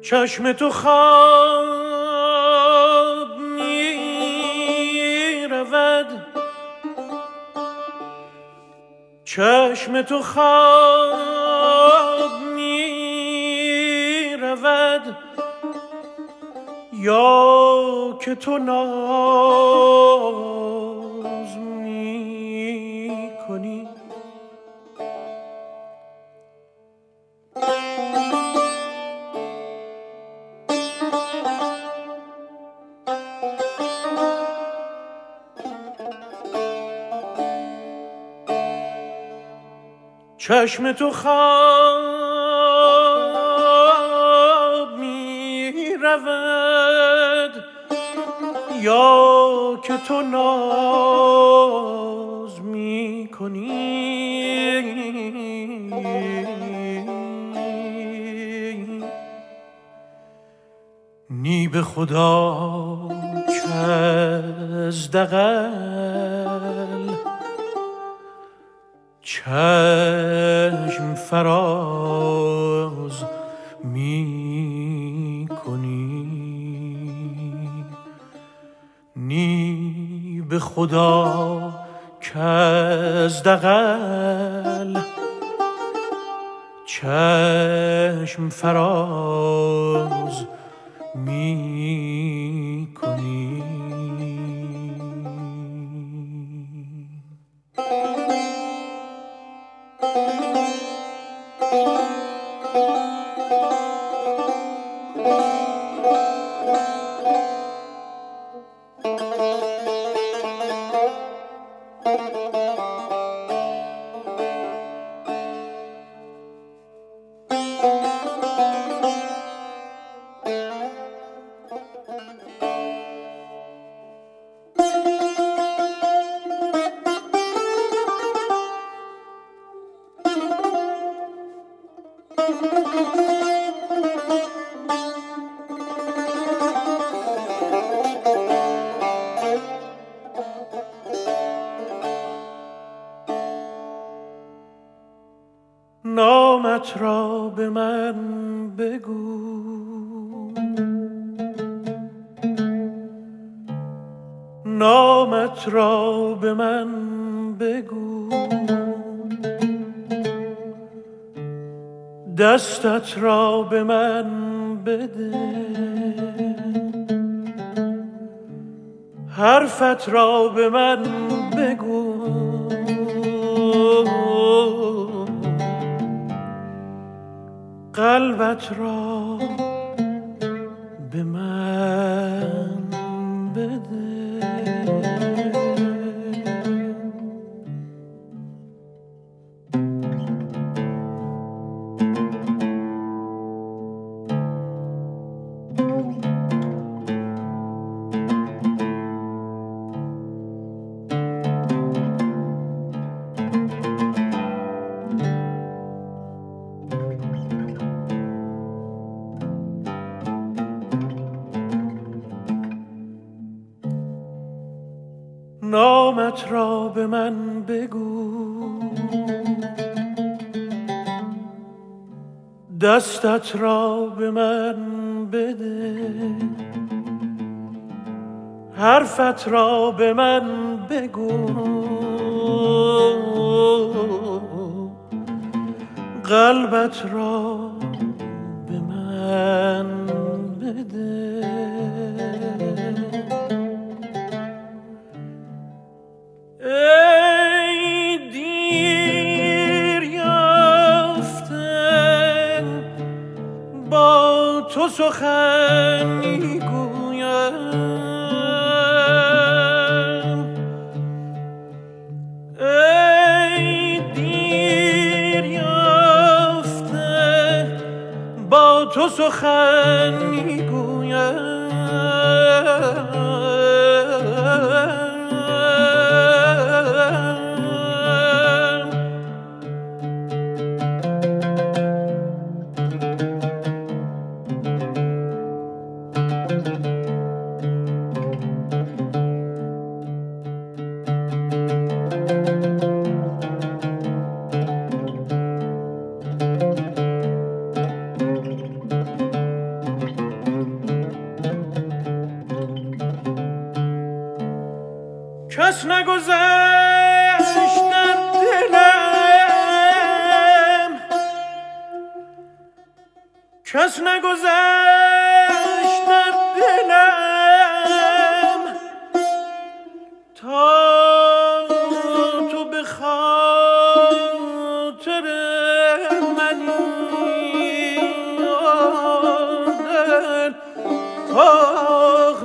چشم تو خواب می رود، چشم تو خواب می رود، یا که تو ناز می کنی. چشم تو خواب می رود، یا که تو ناز می کنی. نی به خدا که از دغل چشم فراز می کنی. نی به خدا که از دغل چشم فراز می کنی. نامت را به من بگو، نامت را به من بگو، دستت را به من بده، حرفت را به من بگو، قلبت را به من بده. نامت را به من بگو، دستت را به من بده، حرفت را به من بگو، قلبت را به من بده. ای دیر یافته با تو سخن میگویم، ای دیر یافته با تو سخن میگویم. کس نگذشت در دلم، کس نگذشت در دلم تا تو به خاطر منی دل آخ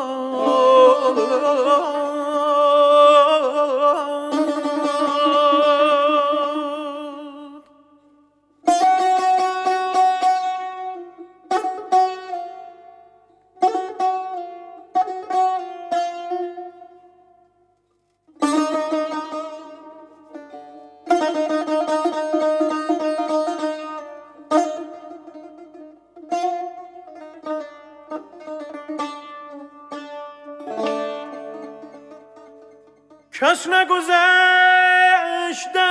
کس نگذشت در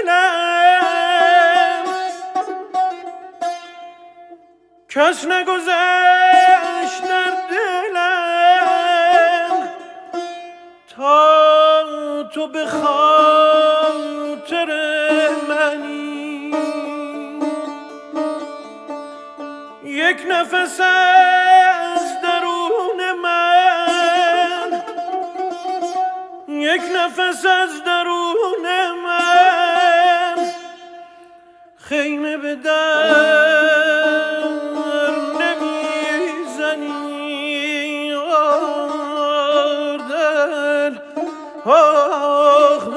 دلم، کس نگذشت در دلم تا تو به خاطر منی یک نفس از درون من، یک نفس از درون من خیمه به در نمیزنی دل آخ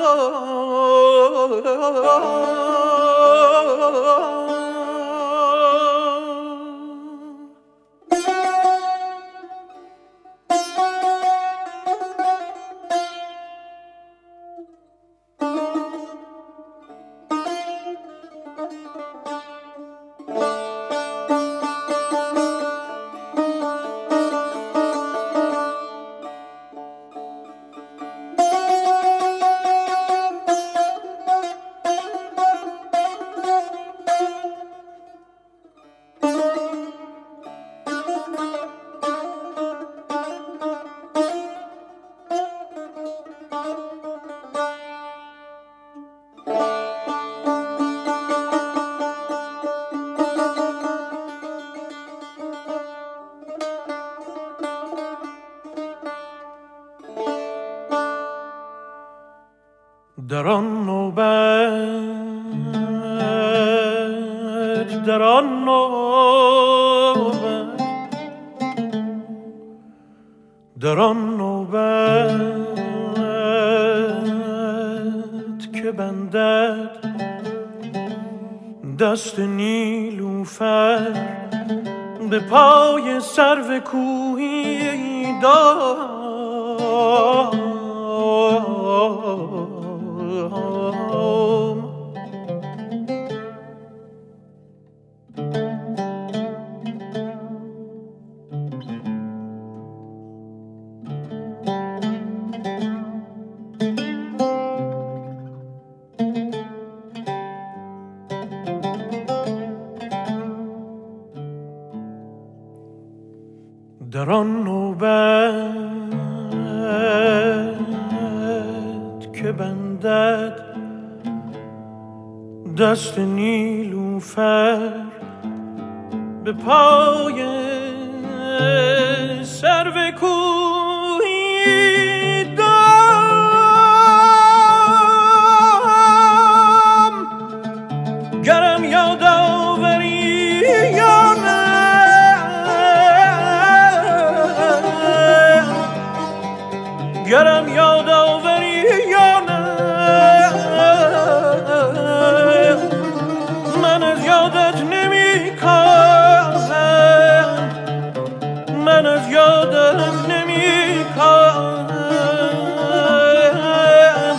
در آن نوبت، در آن نوبت، در آن نوبت که بندد دست نیلوفر به پای سرو کوهی دار در آن نوبت که بندد دست نیلوفر به پای سرو کوهی دام گرم یاد آوری یا نه گرم یاد آوری یا نه من از یادت نمی کاهم من از یادت نمی کاهم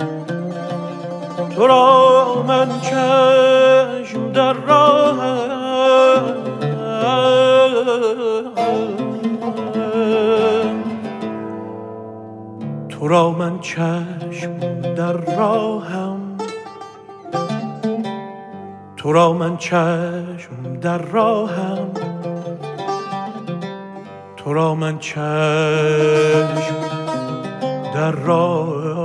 تو را من چشم در راهم تو را من چشم در راهم تو را من چشم در راهم تو را من چشم در راه